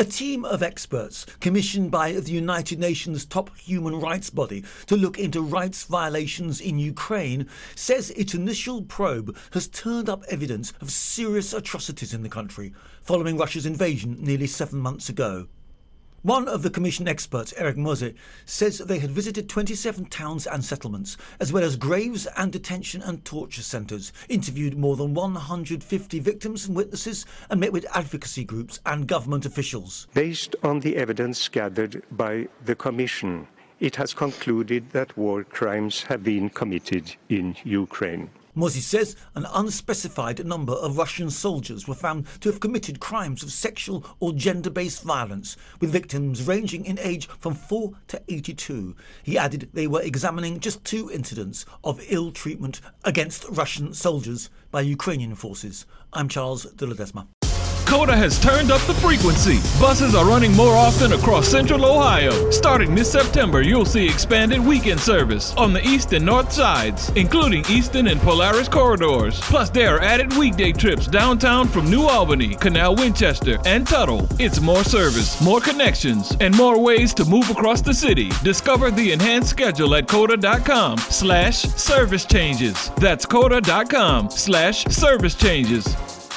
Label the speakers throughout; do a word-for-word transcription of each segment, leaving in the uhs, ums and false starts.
Speaker 1: A team of experts commissioned by the United Nations top human rights body to look into rights violations in Ukraine says its initial probe has turned up evidence of serious atrocities in the country following Russia's invasion nearly seven months ago. One of the Commission experts, Eric Mose, says they had visited twenty-seven towns and settlements, as well as graves and detention and torture centres, interviewed more than one hundred fifty victims and witnesses, and met with advocacy groups and government officials.
Speaker 2: Based on the evidence gathered by the Commission, it has concluded that war crimes have been committed in Ukraine.
Speaker 1: Mose says an unspecified number of Russian soldiers were found to have committed crimes of sexual or gender-based violence, with victims ranging in age from four to eighty-two. He added they were examining just two incidents of ill treatment against Russian soldiers by Ukrainian forces. I'm Charles de Ledesma.
Speaker 3: COTA has turned up the frequency. Buses are running more often across central Ohio. Starting this September, you'll see expanded weekend service on the east and north sides, including Eastern and Polaris corridors. Plus, there are added weekday trips downtown from New Albany, Canal Winchester, and Tuttle. It's more service, more connections, and more ways to move across the city. Discover the enhanced schedule at COTA.com slash service changes. That's COTA.com slash service changes.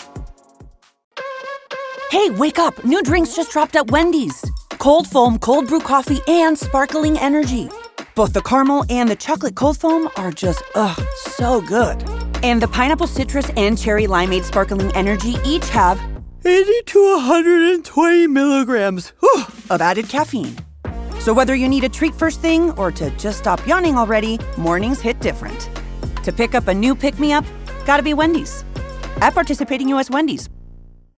Speaker 4: Hey, wake up! New drinks just dropped at Wendy's. Cold foam, cold brew coffee, and sparkling energy. Both the caramel and the chocolate cold foam are just, ugh, so good. And the pineapple citrus and cherry limeade sparkling energy each have eighty to one hundred twenty milligrams whew, of added caffeine. So whether you need a treat first thing or to just stop yawning already, mornings hit different. To pick up a new pick-me-up, gotta be Wendy's. At participating U S Wendy's.